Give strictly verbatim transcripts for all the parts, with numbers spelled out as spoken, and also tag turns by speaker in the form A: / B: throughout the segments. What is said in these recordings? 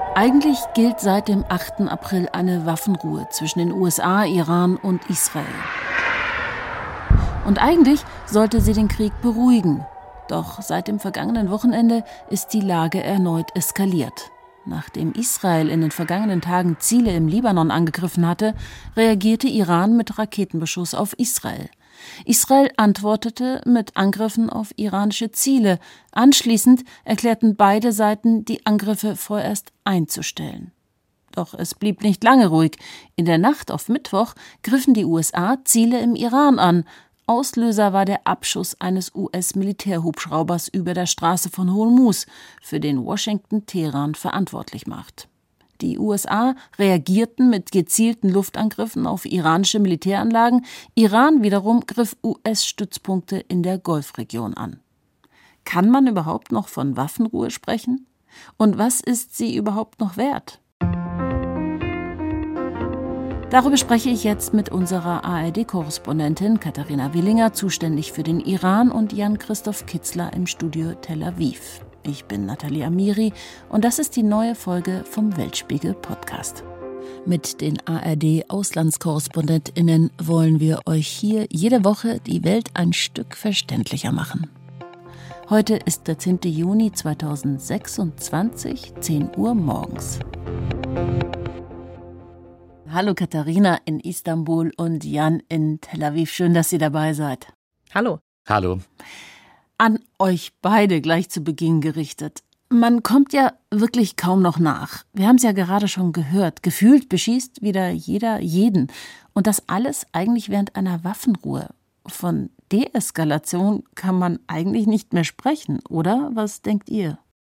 A: Eigentlich gilt seit dem achten April eine Waffenruhe zwischen den U S A, Iran und Israel. Und eigentlich sollte sie den Krieg beruhigen. Doch seit dem vergangenen Wochenende ist die Lage erneut eskaliert. Nachdem Israel in den vergangenen Tagen Ziele im Libanon angegriffen hatte, reagierte Iran mit Raketenbeschuss auf Israel. Israel antwortete mit Angriffen auf iranische Ziele. Anschließend erklärten beide Seiten, die Angriffe vorerst einzustellen. Doch es blieb nicht lange ruhig. In der Nacht auf Mittwoch griffen die U S A Ziele im Iran an. Auslöser war der Abschuss eines U S-Militärhubschraubers über der Straße von Hormuz, für den Washington Teheran verantwortlich macht. Die U S A reagierten mit gezielten Luftangriffen auf iranische Militäranlagen. Iran wiederum griff U S-Stützpunkte in der Golfregion an. Kann man überhaupt noch von Waffenruhe sprechen? Und was ist sie überhaupt noch wert? Darüber spreche ich jetzt mit unserer A R D-Korrespondentin Katharina Willinger, zuständig für den Iran, und Jan-Christoph Kitzler im Studio Tel Aviv. Ich bin Nathalie Amiri und das ist die neue Folge vom Weltspiegel-Podcast. Mit den A R D-AuslandskorrespondentInnen wollen wir euch hier jede Woche die Welt ein Stück verständlicher machen. Heute ist der zehnte Juni zweitausendsechsundzwanzig, zehn Uhr morgens. Hallo Katharina in Istanbul und Jan in Tel Aviv. Schön, dass ihr dabei seid.
B: Hallo.
C: Hallo.
A: An euch beide gleich zu Beginn gerichtet. Man kommt ja wirklich kaum noch nach. Wir haben es ja gerade schon gehört. Gefühlt beschießt wieder jeder jeden. Und das alles eigentlich während einer Waffenruhe. Von Deeskalation kann man eigentlich nicht mehr sprechen, oder? Was denkt ihr?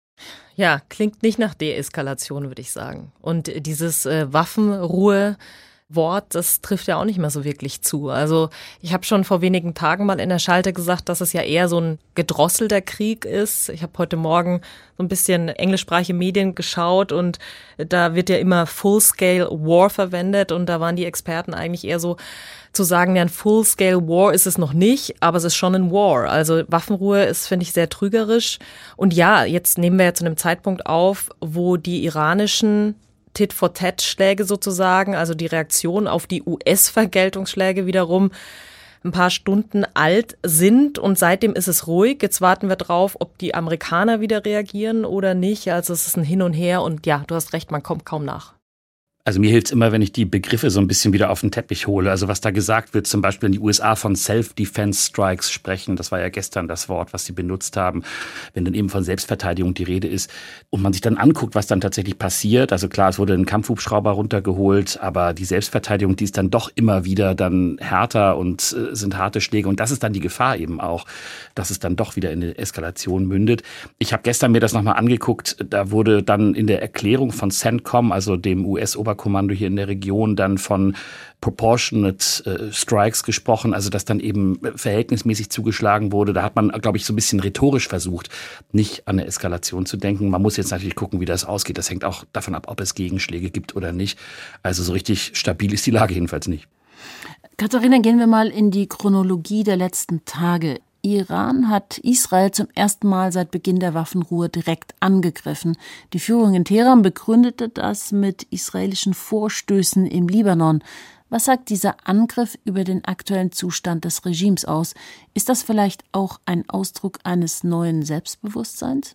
B: Ja, klingt nicht nach Deeskalation, würde ich sagen. Und dieses äh, Waffenruhe Wort, das trifft ja auch nicht mehr so wirklich zu. Also ich habe schon vor wenigen Tagen mal in der Schalte gesagt, dass es ja eher so ein gedrosselter Krieg ist. Ich habe heute Morgen so ein bisschen englischsprachige Medien geschaut und da wird ja immer Full-Scale War verwendet und da waren die Experten eigentlich eher so zu sagen, ja, ein Full-Scale War ist es noch nicht, aber es ist schon ein War. Also Waffenruhe ist, finde ich, sehr trügerisch. Und ja, jetzt nehmen wir ja zu einem Zeitpunkt auf, wo die iranischen Tit-for-Tat-Schläge sozusagen, also die Reaktion auf die U S-Vergeltungsschläge wiederum, ein paar Stunden alt sind und seitdem ist es ruhig. Jetzt warten wir drauf, ob die Amerikaner wieder reagieren oder nicht. Also es ist ein Hin und Her und ja, du hast recht, man kommt kaum nach.
C: Also mir hilft es immer, wenn ich die Begriffe so ein bisschen wieder auf den Teppich hole. Also was da gesagt wird, zum Beispiel in die U S A von Self-Defense-Strikes sprechen. Das war ja gestern das Wort, was sie benutzt haben, wenn dann eben von Selbstverteidigung die Rede ist. Und man sich dann anguckt, was dann tatsächlich passiert. Also klar, es wurde ein Kampfhubschrauber runtergeholt, aber die Selbstverteidigung, die ist dann doch immer wieder dann härter und äh, sind harte Schläge. Und das ist dann die Gefahr eben auch, dass es dann doch wieder in eine Eskalation mündet. Ich habe gestern mir das nochmal angeguckt. Da wurde dann in der Erklärung von CENTCOM, also dem U S-Ober Kommando hier in der Region, dann von Proportionate äh, Strikes gesprochen, also dass dann eben verhältnismäßig zugeschlagen wurde. Da hat man, glaube ich, so ein bisschen rhetorisch versucht, nicht an eine Eskalation zu denken. Man muss jetzt natürlich gucken, wie das ausgeht. Das hängt auch davon ab, ob es Gegenschläge gibt oder nicht. Also so richtig stabil ist die Lage jedenfalls nicht.
A: Katharina, gehen wir mal in die Chronologie der letzten Tage. Iran hat Israel zum ersten Mal seit Beginn der Waffenruhe direkt angegriffen. Die Führung in Teheran begründete das mit israelischen Vorstößen im Libanon. Was sagt dieser Angriff über den aktuellen Zustand des Regimes aus? Ist das vielleicht auch ein Ausdruck eines neuen Selbstbewusstseins?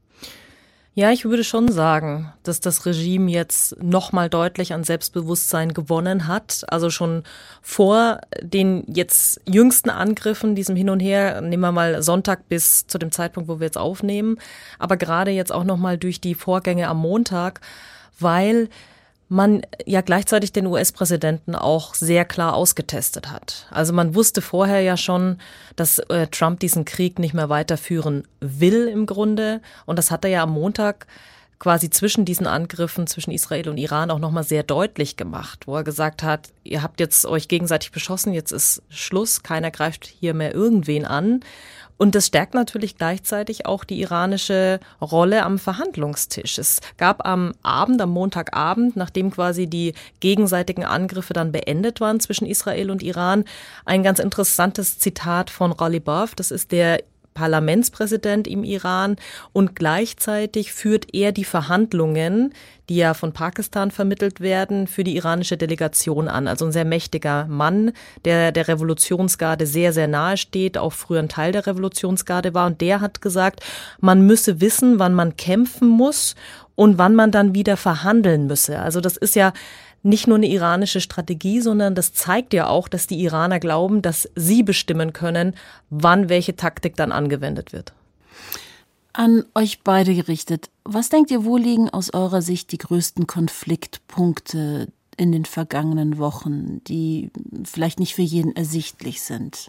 B: Ja, ich würde schon sagen, dass das Regime jetzt nochmal deutlich an Selbstbewusstsein gewonnen hat. Also schon vor den jetzt jüngsten Angriffen, diesem Hin und Her, nehmen wir mal Sonntag bis zu dem Zeitpunkt, wo wir jetzt aufnehmen. Aber gerade jetzt auch nochmal durch die Vorgänge am Montag, weil man ja gleichzeitig den U S-Präsidenten auch sehr klar ausgetestet hat. Also man wusste vorher ja schon, dass äh, Trump diesen Krieg nicht mehr weiterführen will im Grunde. Und das hat er ja am Montag quasi zwischen diesen Angriffen zwischen Israel und Iran auch nochmal sehr deutlich gemacht, wo er gesagt hat, ihr habt jetzt euch gegenseitig beschossen, jetzt ist Schluss, keiner greift hier mehr irgendwen an. Und das stärkt natürlich gleichzeitig auch die iranische Rolle am Verhandlungstisch. Es gab am Abend, am Montagabend, nachdem quasi die gegenseitigen Angriffe dann beendet waren zwischen Israel und Iran, ein ganz interessantes Zitat von Ghalibaf. Das ist der Parlamentspräsident im Iran und gleichzeitig führt er die Verhandlungen, die ja von Pakistan vermittelt werden, für die iranische Delegation an. Also ein sehr mächtiger Mann, der der Revolutionsgarde sehr, sehr nahe steht, auch früher ein Teil der Revolutionsgarde war. Und der hat gesagt, man müsse wissen, wann man kämpfen muss und wann man dann wieder verhandeln müsse. Also das ist ja nicht nur eine iranische Strategie, sondern das zeigt ja auch, dass die Iraner glauben, dass sie bestimmen können, wann welche Taktik dann angewendet wird.
A: An euch beide gerichtet. Was denkt ihr, wo liegen aus eurer Sicht die größten Konfliktpunkte in den vergangenen Wochen, die vielleicht nicht für jeden ersichtlich sind?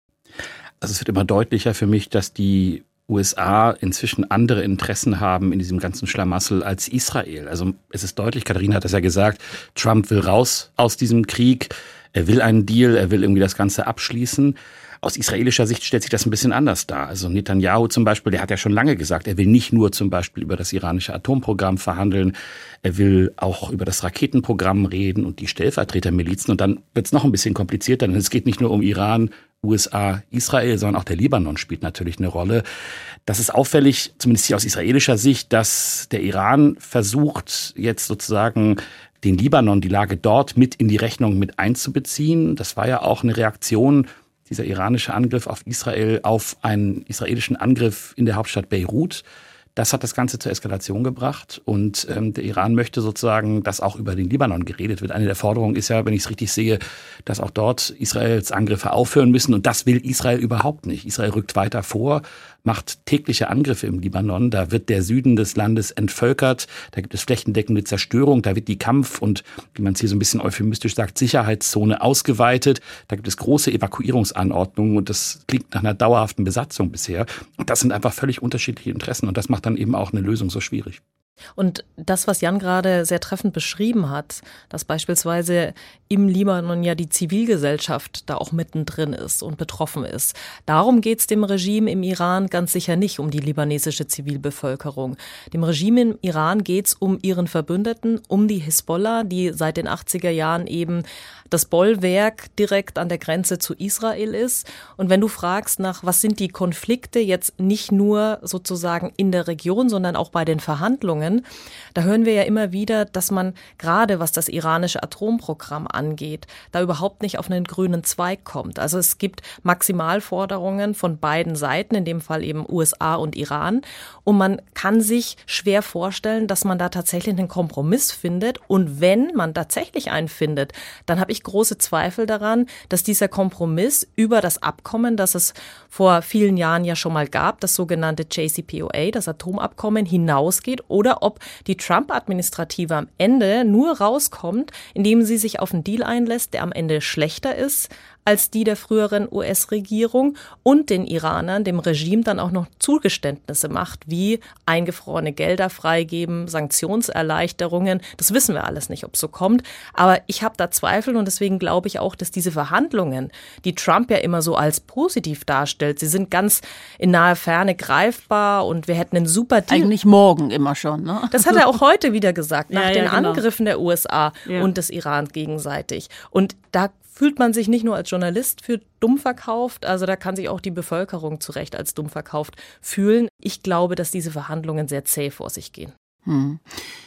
C: Also es wird immer deutlicher für mich, dass die U S A inzwischen andere Interessen haben in diesem ganzen Schlamassel als Israel. Also es ist deutlich, Katharina hat das ja gesagt, Trump will raus aus diesem Krieg, er will einen Deal, er will irgendwie das Ganze abschließen. Aus israelischer Sicht stellt sich das ein bisschen anders dar. Also Netanyahu zum Beispiel, der hat ja schon lange gesagt, er will nicht nur zum Beispiel über das iranische Atomprogramm verhandeln, er will auch über das Raketenprogramm reden und die Stellvertretermilizen. Und dann wird es noch ein bisschen komplizierter, denn es geht nicht nur um Iran, U S A, Israel, sondern auch der Libanon spielt natürlich eine Rolle. Das ist auffällig, zumindest hier aus israelischer Sicht, dass der Iran versucht, jetzt sozusagen den Libanon, die Lage dort mit in die Rechnung mit einzubeziehen. Das war ja auch eine Reaktion, dieser iranische Angriff auf Israel, auf einen israelischen Angriff in der Hauptstadt Beirut. Das hat das Ganze zur Eskalation gebracht und ähm, der Iran möchte sozusagen, dass auch über den Libanon geredet wird. Eine der Forderungen ist ja, wenn ich es richtig sehe, dass auch dort Israels Angriffe aufhören müssen und das will Israel überhaupt nicht. Israel rückt weiter vor, macht tägliche Angriffe im Libanon. Da wird der Süden des Landes entvölkert, da gibt es flächendeckende Zerstörung, da wird die Kampf- und, wie man es hier so ein bisschen euphemistisch sagt, Sicherheitszone ausgeweitet. Da gibt es große Evakuierungsanordnungen und das klingt nach einer dauerhaften Besatzung bisher. Und das sind einfach völlig unterschiedliche Interessen und das macht dann eben auch eine Lösung so schwierig.
B: Und das, was Jan gerade sehr treffend beschrieben hat, dass beispielsweise im Libanon ja die Zivilgesellschaft da auch mittendrin ist und betroffen ist. Darum geht es dem Regime im Iran ganz sicher nicht, um die libanesische Zivilbevölkerung. Dem Regime im Iran geht es um ihren Verbündeten, um die Hisbollah, die seit den achtziger Jahren eben das Bollwerk direkt an der Grenze zu Israel ist. Und wenn du fragst nach, was sind die Konflikte jetzt nicht nur sozusagen in der Region, sondern auch bei den Verhandlungen, da hören wir ja immer wieder, dass man gerade was das iranische Atomprogramm angeht, da überhaupt nicht auf einen grünen Zweig kommt. Also es gibt Maximalforderungen von beiden Seiten, in dem Fall eben U S A und Iran. Und man kann sich schwer vorstellen, dass man da tatsächlich einen Kompromiss findet. Und wenn man tatsächlich einen findet, dann habe ich große Zweifel daran, dass dieser Kompromiss über das Abkommen, das es vor vielen Jahren ja schon mal gab, das sogenannte J C P O A, das Atomabkommen, hinausgeht oder ob die Trump-Administrative am Ende nur rauskommt, indem sie sich auf einen Deal einlässt, der am Ende schlechter ist als die der früheren U S-Regierung und den Iranern, dem Regime, dann auch noch Zugeständnisse macht, wie eingefrorene Gelder freigeben, Sanktionserleichterungen. Das wissen wir alles nicht, ob es so kommt. Aber ich habe da Zweifel und deswegen glaube ich auch, dass diese Verhandlungen, die Trump ja immer so als positiv darstellt, sie sind ganz in naher Ferne greifbar und wir hätten einen super Deal.
A: Eigentlich morgen immer schon, ne?
B: Das hat er auch heute wieder gesagt, nach
A: ja,
B: den
A: ja, genau.
B: Angriffen der U S A
A: ja.
B: und des Iran gegenseitig. Und da fühlt man sich nicht nur als Journalist für dumm verkauft, also da kann sich auch die Bevölkerung zu Recht als dumm verkauft fühlen. Ich glaube, dass diese Verhandlungen sehr zäh vor sich gehen.
A: Hm.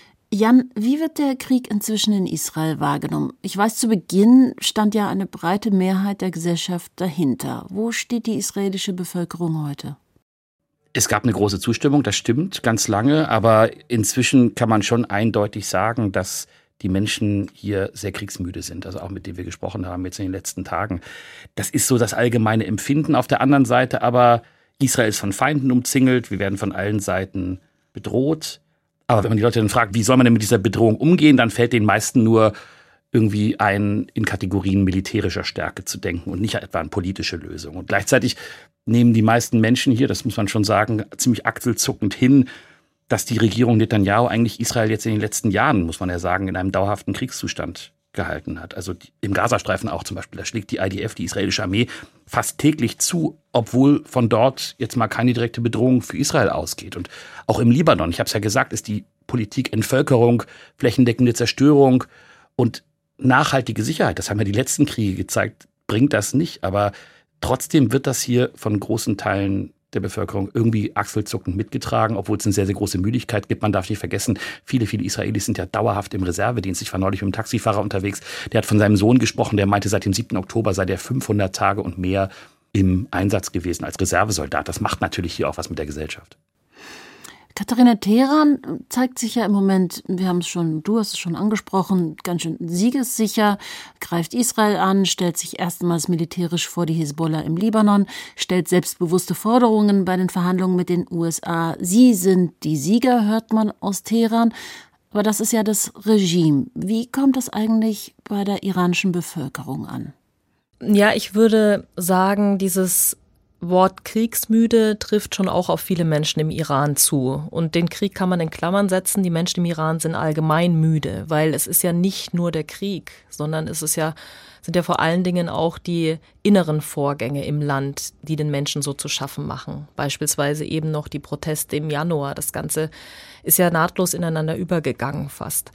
A: Jan, wie wird der Krieg inzwischen in Israel wahrgenommen? Ich weiß, zu Beginn stand ja eine breite Mehrheit der Gesellschaft dahinter. Wo steht die israelische Bevölkerung heute?
C: Es gab eine große Zustimmung, das stimmt, ganz lange. Aber inzwischen kann man schon eindeutig sagen, dass die Menschen hier sehr kriegsmüde sind, also auch mit denen wir gesprochen haben jetzt in den letzten Tagen. Das ist so das allgemeine Empfinden. Auf der anderen Seite aber, Israel ist von Feinden umzingelt, wir werden von allen Seiten bedroht. Aber wenn man die Leute dann fragt, wie soll man denn mit dieser Bedrohung umgehen, dann fällt den meisten nur irgendwie ein, in Kategorien militärischer Stärke zu denken und nicht etwa an politische Lösungen. Und gleichzeitig nehmen die meisten Menschen hier, das muss man schon sagen, ziemlich achselzuckend hin, dass die Regierung Netanyahu eigentlich Israel jetzt in den letzten Jahren, muss man ja sagen, in einem dauerhaften Kriegszustand gehalten hat. Also die, im Gazastreifen auch zum Beispiel, da schlägt die I D F, die israelische Armee, fast täglich zu, obwohl von dort jetzt mal keine direkte Bedrohung für Israel ausgeht. Und auch im Libanon, ich habe es ja gesagt, ist die Politik Entvölkerung, flächendeckende Zerstörung und nachhaltige Sicherheit. Das haben ja die letzten Kriege gezeigt, bringt das nicht. Aber trotzdem wird das hier von großen Teilen der Bevölkerung irgendwie achselzuckend mitgetragen, obwohl es eine sehr, sehr große Müdigkeit gibt. Man darf nicht vergessen, viele, viele Israelis sind ja dauerhaft im Reservedienst. Ich war neulich mit einem Taxifahrer unterwegs, der hat von seinem Sohn gesprochen, der meinte, seit dem siebten Oktober sei der fünfhundert Tage und mehr im Einsatz gewesen als Reservesoldat. Das macht natürlich hier auch was mit der Gesellschaft.
A: Katharina, Teheran zeigt sich ja im Moment, wir haben es schon, du hast es schon angesprochen, ganz schön siegessicher, greift Israel an, stellt sich erstmals militärisch vor die Hisbollah im Libanon, stellt selbstbewusste Forderungen bei den Verhandlungen mit den U S A. Sie sind die Sieger, hört man aus Teheran. Aber das ist ja das Regime. Wie kommt das eigentlich bei der iranischen Bevölkerung an?
B: Ja, ich würde sagen, dieses Wort kriegsmüde trifft schon auch auf viele Menschen im Iran zu. Und den Krieg kann man in Klammern setzen. Die Menschen im Iran sind allgemein müde, weil es ist ja nicht nur der Krieg, sondern es ist ja, sind ja vor allen Dingen auch die inneren Vorgänge im Land, die den Menschen so zu schaffen machen. Beispielsweise eben noch die Proteste im Januar. Das Ganze ist ja nahtlos ineinander übergegangen fast.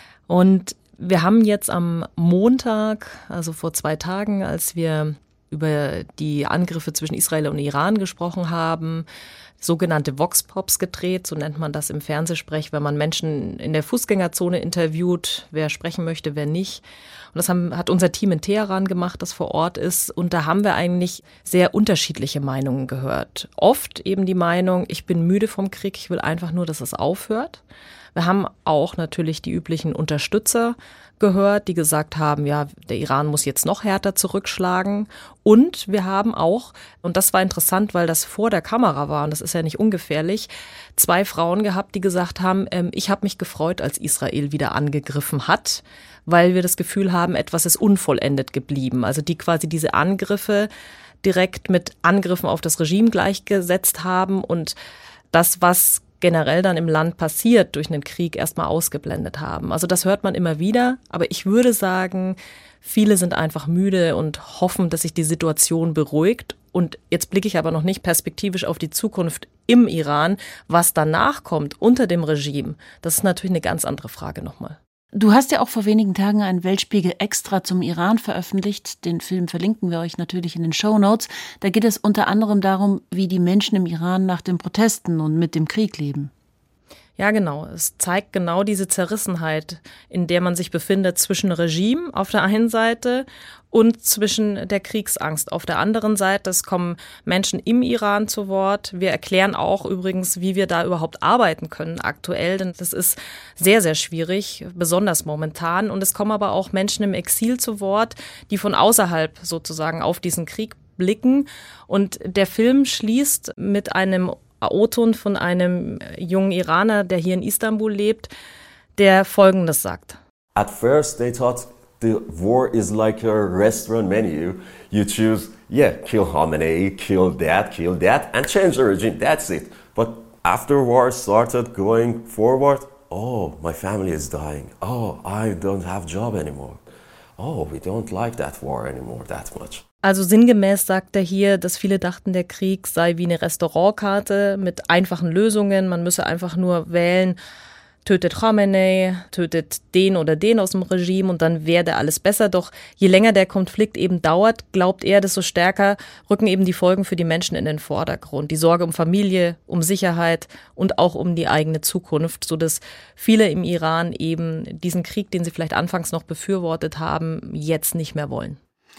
B: Und wir haben jetzt am Montag, also vor zwei Tagen, als wir über die Angriffe zwischen Israel und Iran gesprochen haben, sogenannte Vox-Pops gedreht, so nennt man das im Fernsehsprech, wenn man Menschen in der Fußgängerzone interviewt, wer sprechen möchte, wer nicht. Und das haben, hat unser Team in Teheran gemacht, das vor Ort ist. Und da haben wir eigentlich sehr unterschiedliche Meinungen gehört. Oft eben die Meinung, ich bin müde vom Krieg, ich will einfach nur, dass es aufhört. Wir haben auch natürlich die üblichen Unterstützer gehört, die gesagt haben, ja, der Iran muss jetzt noch härter zurückschlagen. Und wir haben auch, und das war interessant, weil das vor der Kamera war, und das ist ja nicht ungefährlich, zwei Frauen gehabt, die gesagt haben, ähm, ich habe mich gefreut, als Israel wieder angegriffen hat, weil wir das Gefühl haben, etwas ist unvollendet geblieben. Also die quasi diese Angriffe direkt mit Angriffen auf das Regime gleichgesetzt haben und das, was generell dann im Land passiert, durch einen Krieg erstmal ausgeblendet haben. Also das hört man immer wieder, aber ich würde sagen, viele sind einfach müde und hoffen, dass sich die Situation beruhigt. Und jetzt blicke ich aber noch nicht perspektivisch auf die Zukunft im Iran. Was danach kommt unter dem Regime, das ist natürlich eine ganz andere Frage nochmal.
A: Du hast ja auch vor wenigen Tagen einen Weltspiegel extra zum Iran veröffentlicht. Den Film verlinken wir euch natürlich in den Shownotes. Da geht es unter anderem darum, wie die Menschen im Iran nach den Protesten und mit dem Krieg leben.
B: Ja, genau. Es zeigt genau diese Zerrissenheit, in der man sich befindet zwischen Regime auf der einen Seite und zwischen der Kriegsangst auf der anderen Seite. Es kommen Menschen im Iran zu Wort. Wir erklären auch übrigens, wie wir da überhaupt arbeiten können aktuell, denn das ist sehr, sehr schwierig, besonders momentan. Und es kommen aber auch Menschen im Exil zu Wort, die von außerhalb sozusagen auf diesen Krieg blicken. Und der Film schließt mit einem O-Ton von einem jungen Iraner, der hier in Istanbul lebt, der Folgendes sagt.
D: At first they thought the war is like a restaurant menu. You choose, yeah, kill Khamenei, kill that, kill that, and change the regime. That's it. But after war started going forward, oh, my family is dying. Oh, I don't have job anymore. Oh, we don't like that war anymore that much.
B: Also sinngemäß sagt er hier, dass viele dachten, der Krieg sei wie eine Restaurantkarte mit einfachen Lösungen. Man müsse einfach nur wählen, tötet Khamenei, tötet den oder den aus dem Regime und dann wäre alles besser. Doch je länger der Konflikt eben dauert, glaubt er, desto stärker rücken eben die Folgen für die Menschen in den Vordergrund. Die Sorge um Familie, um Sicherheit und auch um die eigene Zukunft, sodass viele im Iran eben diesen Krieg, den sie vielleicht anfangs noch befürwortet haben, jetzt nicht mehr wollen.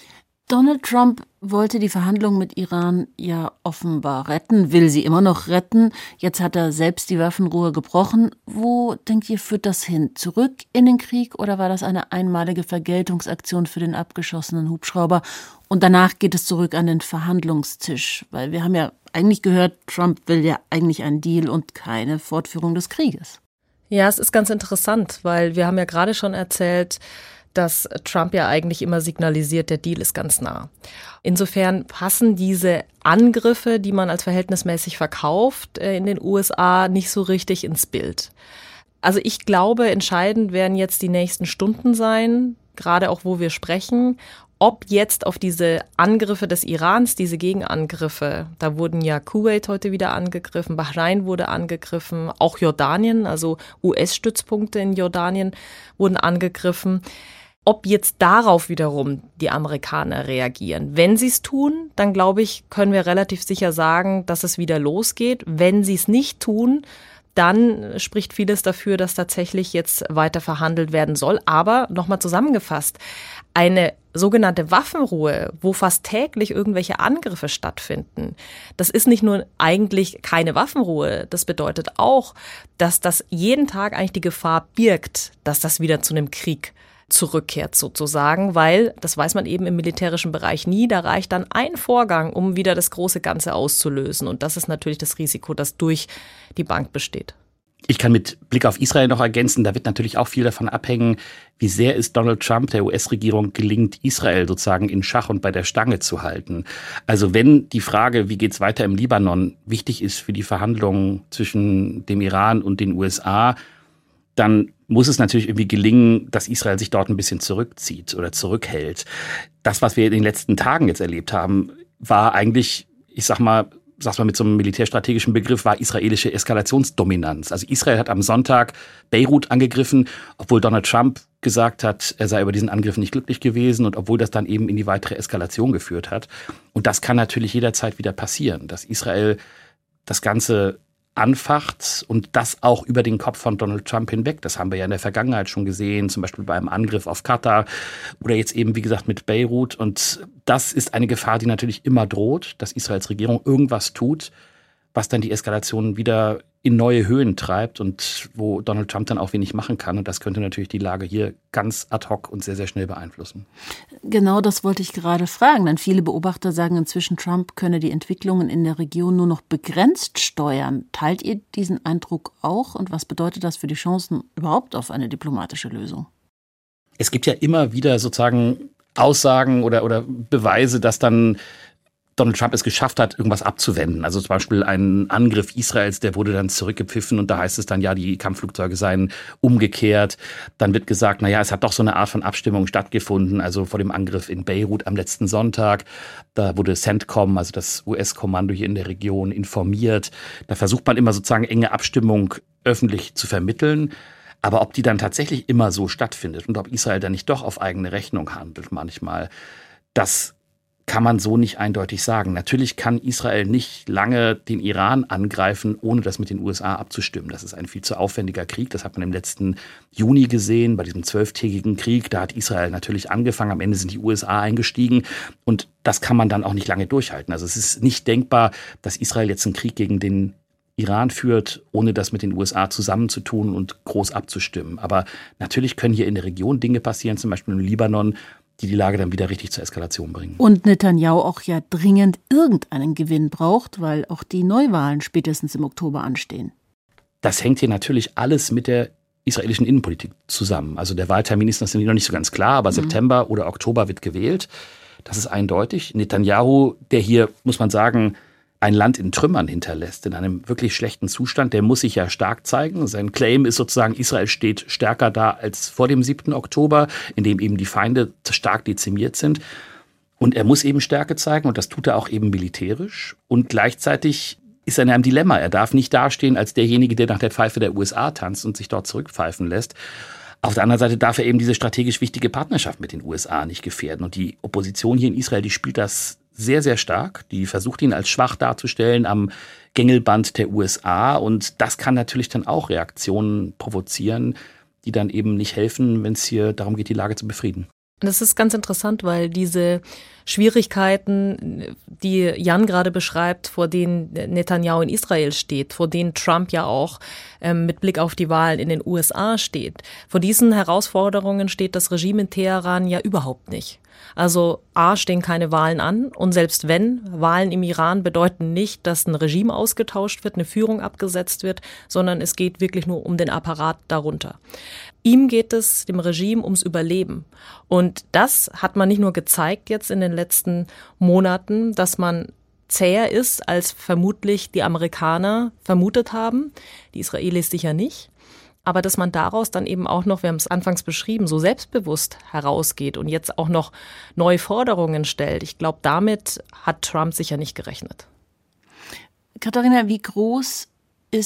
A: Donald Trump wollte die Verhandlungen mit Iran ja offenbar retten, will sie immer noch retten. Jetzt hat er selbst die Waffenruhe gebrochen. Wo, denkt ihr, führt das hin? Zurück in den Krieg oder war das eine einmalige Vergeltungsaktion für den abgeschossenen Hubschrauber? Und danach geht es zurück an den Verhandlungstisch. Weil wir haben ja eigentlich gehört, Trump will ja eigentlich einen Deal und keine Fortführung des Krieges.
B: Ja, es ist ganz interessant, weil wir haben ja gerade schon erzählt, dass Trump ja eigentlich immer signalisiert, der Deal ist ganz nah. Insofern passen diese Angriffe, die man als verhältnismäßig verkauft, in den U S A nicht so richtig ins Bild. Also ich glaube, entscheidend werden jetzt die nächsten Stunden sein, gerade auch wo wir sprechen, ob jetzt auf diese Angriffe des Irans, diese Gegenangriffe, da wurden ja Kuwait heute wieder angegriffen, Bahrain wurde angegriffen, auch Jordanien, also U S-Stützpunkte in Jordanien wurden angegriffen. Ob jetzt darauf wiederum die Amerikaner reagieren. Wenn sie es tun, dann glaube ich, können wir relativ sicher sagen, dass es wieder losgeht. Wenn sie es nicht tun, dann spricht vieles dafür, dass tatsächlich jetzt weiter verhandelt werden soll. Aber nochmal zusammengefasst, eine sogenannte Waffenruhe, wo fast täglich irgendwelche Angriffe stattfinden, das ist nicht nur eigentlich keine Waffenruhe, das bedeutet auch, dass das jeden Tag eigentlich die Gefahr birgt, dass das wieder zu einem Krieg zurückkehrt sozusagen, weil, das weiß man eben im militärischen Bereich nie, da reicht dann ein Vorgang, um wieder das große Ganze auszulösen. Und das ist natürlich das Risiko, das durch die Bank besteht.
C: Ich kann mit Blick auf Israel noch ergänzen, da wird natürlich auch viel davon abhängen, wie sehr es Donald Trump, der U S-Regierung, gelingt, Israel sozusagen in Schach und bei der Stange zu halten. Also wenn die Frage, wie geht's weiter im Libanon, wichtig ist für die Verhandlungen zwischen dem Iran und den U S A, dann muss es natürlich irgendwie gelingen, dass Israel sich dort ein bisschen zurückzieht oder zurückhält. Das, was wir in den letzten Tagen jetzt erlebt haben, war eigentlich, ich sag mal, sag's mal mit so einem militärstrategischen Begriff, war israelische Eskalationsdominanz. Also Israel hat am Sonntag Beirut angegriffen, obwohl Donald Trump gesagt hat, er sei über diesen Angriff nicht glücklich gewesen und obwohl das dann eben in die weitere Eskalation geführt hat. Und das kann natürlich jederzeit wieder passieren, dass Israel das Ganze anfacht und das auch über den Kopf von Donald Trump hinweg. Das haben wir ja in der Vergangenheit schon gesehen, zum Beispiel bei einem Angriff auf Katar oder jetzt eben, wie gesagt, mit Beirut. Und das ist eine Gefahr, die natürlich immer droht, dass Israels Regierung irgendwas tut, was dann die Eskalation wieder in neue Höhen treibt und wo Donald Trump dann auch wenig machen kann. Und das könnte natürlich die Lage hier ganz ad hoc und sehr, sehr schnell beeinflussen.
A: Genau das wollte ich gerade fragen, denn viele Beobachter sagen inzwischen, Trump könne die Entwicklungen in der Region nur noch begrenzt steuern. Teilt ihr diesen Eindruck auch? Und was bedeutet das für die Chancen überhaupt auf eine diplomatische Lösung?
C: Es gibt ja immer wieder sozusagen Aussagen oder, oder Beweise, dass dann Donald Trump es geschafft hat, irgendwas abzuwenden. Also zum Beispiel ein Angriff Israels, der wurde dann zurückgepfiffen und da heißt es dann, ja, die Kampfflugzeuge seien umgekehrt. Dann wird gesagt, na ja, es hat doch so eine Art von Abstimmung stattgefunden, also vor dem Angriff in Beirut am letzten Sonntag. Da wurde CENTCOM, also das U S-Kommando hier in der Region, informiert. Da versucht man immer sozusagen enge Abstimmung öffentlich zu vermitteln. Aber ob die dann tatsächlich immer so stattfindet und ob Israel dann nicht doch auf eigene Rechnung handelt manchmal, das kann man so nicht eindeutig sagen. Natürlich kann Israel nicht lange den Iran angreifen, ohne das mit den U S A abzustimmen. Das ist ein viel zu aufwendiger Krieg. Das hat man im letzten Juni gesehen, bei diesem zwölftägigen Krieg. Da hat Israel natürlich angefangen. Am Ende sind die U S A eingestiegen. Und das kann man dann auch nicht lange durchhalten. Also es ist nicht denkbar, dass Israel jetzt einen Krieg gegen den Iran führt, ohne das mit den U S A zusammenzutun und groß abzustimmen. Aber natürlich können hier in der Region Dinge passieren, zum Beispiel im Libanon, die die Lage dann wieder richtig zur Eskalation bringen.
A: Und Netanyahu auch ja dringend irgendeinen Gewinn braucht, weil auch die Neuwahlen spätestens im Oktober anstehen.
C: Das hängt hier natürlich alles mit der israelischen Innenpolitik zusammen. Also der Wahltermin ist natürlich noch nicht so ganz klar, aber mhm. September oder Oktober wird gewählt. Das ist eindeutig. Netanyahu, der hier, muss man sagen, ein Land in Trümmern hinterlässt, in einem wirklich schlechten Zustand, der muss sich ja stark zeigen. Sein Claim ist sozusagen, Israel steht stärker da als vor dem siebten Oktober, in dem eben die Feinde stark dezimiert sind. Und er muss eben Stärke zeigen und das tut er auch eben militärisch. Und gleichzeitig ist er in einem Dilemma. Er darf nicht dastehen als derjenige, der nach der Pfeife der U S A tanzt und sich dort zurückpfeifen lässt. Auf der anderen Seite darf er eben diese strategisch wichtige Partnerschaft mit den U S A nicht gefährden. Und die Opposition hier in Israel, die spielt das sehr, sehr stark. Die versucht ihn als schwach darzustellen am Gängelband der U S A. Und das kann natürlich dann auch Reaktionen provozieren, die dann eben nicht helfen, wenn es hier darum geht, die Lage zu befrieden.
B: Das ist ganz interessant, weil diese Schwierigkeiten, die Jan gerade beschreibt, vor denen Netanyahu in Israel steht, vor denen Trump ja auch ähm, mit Blick auf die Wahlen in den U S A steht, vor diesen Herausforderungen steht das Regime in Teheran ja überhaupt nicht. Also A, stehen keine Wahlen an und selbst wenn, Wahlen im Iran bedeuten nicht, dass ein Regime ausgetauscht wird, eine Führung abgesetzt wird, sondern es geht wirklich nur um den Apparat darunter. Ihm geht es, dem Regime, ums Überleben. Und das hat man nicht nur gezeigt jetzt in den letzten Monaten, dass man zäher ist, als vermutlich die Amerikaner vermutet haben, die Israelis sicher nicht. Aber dass man daraus dann eben auch noch, wir haben es anfangs beschrieben, so selbstbewusst herausgeht und jetzt auch noch neue Forderungen stellt. Ich glaube, damit hat Trump sicher nicht gerechnet.
A: Katharina, wie groß ist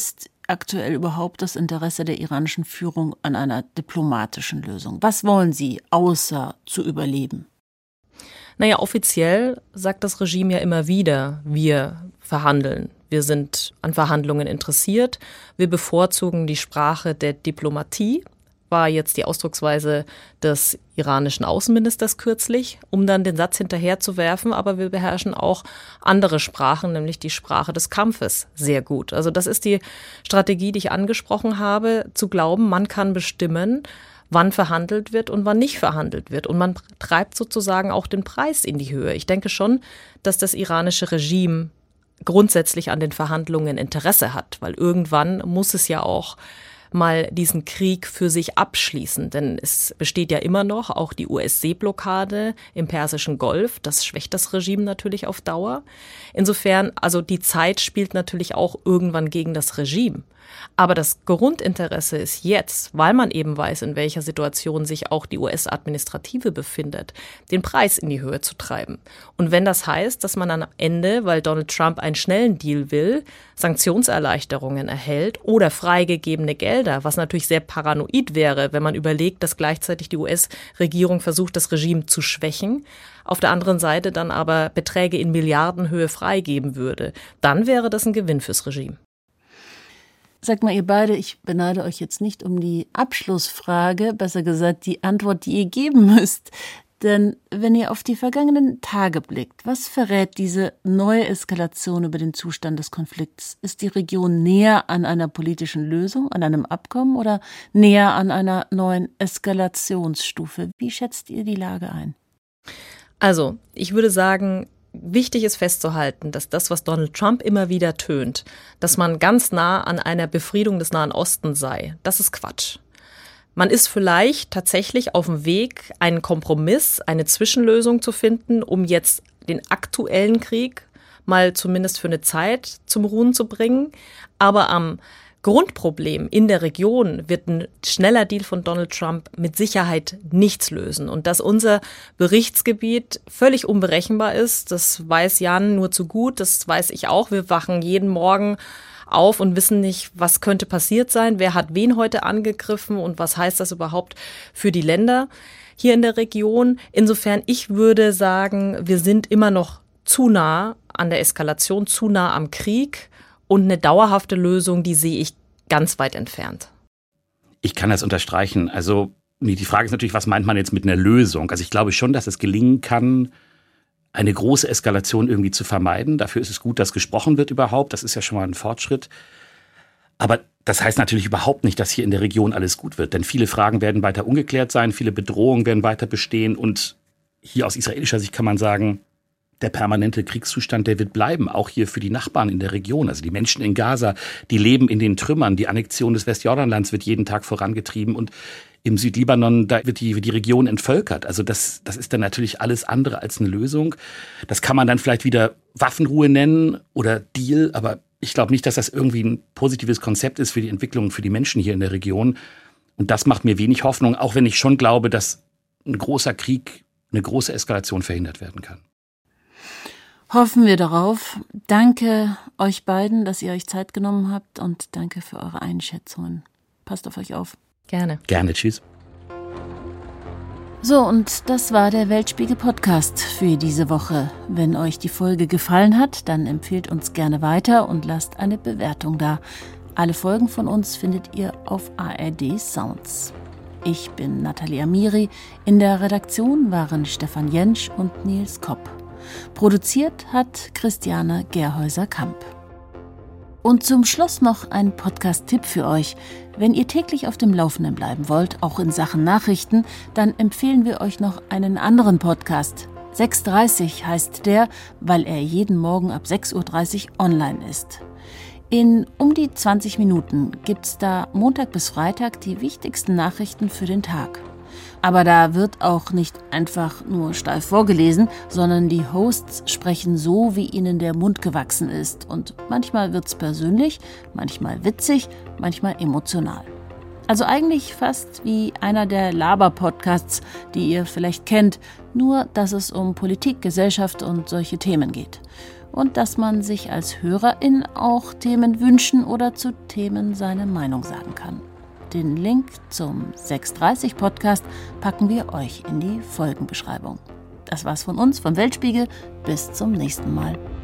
A: aktuell überhaupt das Interesse der iranischen Führung an einer diplomatischen Lösung? Was wollen sie, außer zu überleben?
B: Naja, offiziell sagt das Regime ja immer wieder, wir verhandeln. Wir sind an Verhandlungen interessiert. Wir bevorzugen die Sprache der Diplomatie, war jetzt die Ausdrucksweise des iranischen Außenministers kürzlich, um dann den Satz hinterherzuwerfen, aber wir beherrschen auch andere Sprachen, nämlich die Sprache des Kampfes, sehr gut. Also das ist die Strategie, die ich angesprochen habe, zu glauben, man kann bestimmen, wann verhandelt wird und wann nicht verhandelt wird. Und man treibt sozusagen auch den Preis in die Höhe. Ich denke schon, dass das iranische Regime grundsätzlich an den Verhandlungen Interesse hat, weil irgendwann muss es ja auch mal diesen Krieg für sich abschließen. Denn es besteht ja immer noch auch die U S-Seeblockade im Persischen Golf. Das schwächt das Regime natürlich auf Dauer. Insofern, also die Zeit spielt natürlich auch irgendwann gegen das Regime. Aber das Grundinteresse ist jetzt, weil man eben weiß, in welcher Situation sich auch die U S-Administrative befindet, den Preis in die Höhe zu treiben. Und wenn das heißt, dass man am Ende, weil Donald Trump einen schnellen Deal will, Sanktionserleichterungen erhält oder freigegebene Gelder, was natürlich sehr paranoid wäre, wenn man überlegt, dass gleichzeitig die U S-Regierung versucht, das Regime zu schwächen, auf der anderen Seite dann aber Beträge in Milliardenhöhe freigeben würde, dann wäre das ein Gewinn fürs Regime.
A: Sagt mal, ihr beide, ich beneide euch jetzt nicht um die Abschlussfrage, besser gesagt die Antwort, die ihr geben müsst. Denn wenn ihr auf die vergangenen Tage blickt, was verrät diese neue Eskalation über den Zustand des Konflikts? Ist die Region näher an einer politischen Lösung, an einem Abkommen oder näher an einer neuen Eskalationsstufe? Wie schätzt ihr die Lage ein?
B: Also, ich würde sagen, wichtig ist festzuhalten, dass das, was Donald Trump immer wieder tönt, dass man ganz nah an einer Befriedung des Nahen Ostens sei, das ist Quatsch. Man ist vielleicht tatsächlich auf dem Weg, einen Kompromiss, eine Zwischenlösung zu finden, um jetzt den aktuellen Krieg mal zumindest für eine Zeit zum Ruhen zu bringen. Aber am Grundproblem in der Region wird ein schneller Deal von Donald Trump mit Sicherheit nichts lösen. Und dass unser Berichtsgebiet völlig unberechenbar ist, das weiß Jan nur zu gut, das weiß ich auch. Wir wachen jeden Morgen auf und wissen nicht, was könnte passiert sein, wer hat wen heute angegriffen und was heißt das überhaupt für die Länder hier in der Region. Insofern, ich würde sagen, wir sind immer noch zu nah an der Eskalation, zu nah am Krieg. Und eine dauerhafte Lösung, die sehe ich ganz weit entfernt.
C: Ich kann das unterstreichen. Also die Frage ist natürlich, was meint man jetzt mit einer Lösung? Also ich glaube schon, dass es gelingen kann, eine große Eskalation irgendwie zu vermeiden. Dafür ist es gut, dass gesprochen wird überhaupt. Das ist ja schon mal ein Fortschritt. Aber das heißt natürlich überhaupt nicht, dass hier in der Region alles gut wird. Denn viele Fragen werden weiter ungeklärt sein, viele Bedrohungen werden weiter bestehen. Und hier aus israelischer Sicht kann man sagen, der permanente Kriegszustand, der wird bleiben, auch hier für die Nachbarn in der Region. Also die Menschen in Gaza, die leben in den Trümmern. Die Annexion des Westjordanlands wird jeden Tag vorangetrieben. Und im Südlibanon, da wird die, wird die Region entvölkert. Also das, das ist dann natürlich alles andere als eine Lösung. Das kann man dann vielleicht wieder Waffenruhe nennen oder Deal. Aber ich glaube nicht, dass das irgendwie ein positives Konzept ist für die Entwicklung, für die Menschen hier in der Region. Und das macht mir wenig Hoffnung, auch wenn ich schon glaube, dass ein großer Krieg, eine große Eskalation verhindert werden kann.
A: Hoffen wir darauf. Danke euch beiden, dass ihr euch Zeit genommen habt und danke für eure Einschätzungen. Passt auf euch auf.
B: Gerne.
C: Gerne, tschüss.
A: So, und das war der Weltspiegel-Podcast für diese Woche. Wenn euch die Folge gefallen hat, dann empfehlt uns gerne weiter und lasst eine Bewertung da. Alle Folgen von uns findet ihr auf A R D Sounds. Ich bin Nathalie Amiri. In der Redaktion waren Stefan Jentsch und Nils Kopp. Produziert hat Christiane Gerhäuser-Kamp. Und zum Schluss noch ein Podcast-Tipp für euch. Wenn ihr täglich auf dem Laufenden bleiben wollt, auch in Sachen Nachrichten, dann empfehlen wir euch noch einen anderen Podcast. sechs Uhr dreißig heißt der, weil er jeden Morgen ab sechs Uhr dreißig online ist. In um die zwanzig Minuten gibt's da Montag bis Freitag die wichtigsten Nachrichten für den Tag. Aber da wird auch nicht einfach nur steif vorgelesen, sondern die Hosts sprechen so, wie ihnen der Mund gewachsen ist. Und manchmal wird's persönlich, manchmal witzig, manchmal emotional. Also eigentlich fast wie einer der Laber-Podcasts, die ihr vielleicht kennt, nur dass es um Politik, Gesellschaft und solche Themen geht. und dass man sich als Hörerin auch Themen wünschen oder zu Themen seine Meinung sagen kann. Den Link zum sechs dreißig Podcast packen wir euch in die Folgenbeschreibung. Das war's von uns, vom Weltspiegel. Bis zum nächsten Mal.